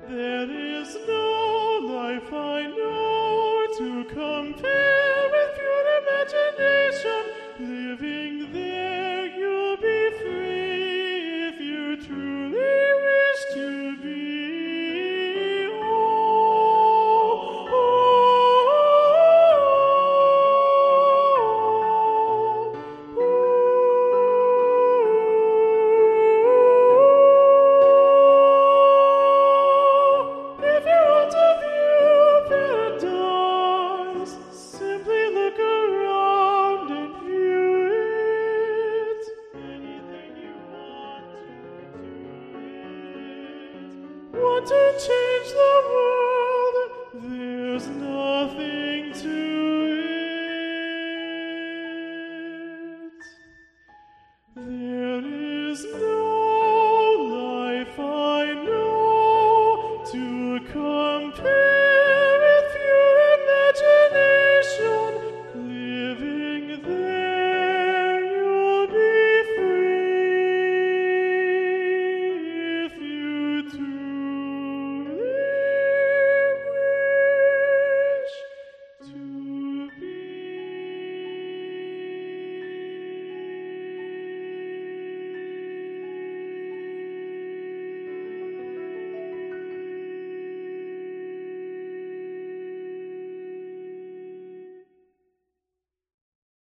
There is no life I know to compare with pure imagination. Living there, you'll be free if you truly wish to be. If you want to view paradise, simply look around and view it. Anything you want to do it. Want to change the world?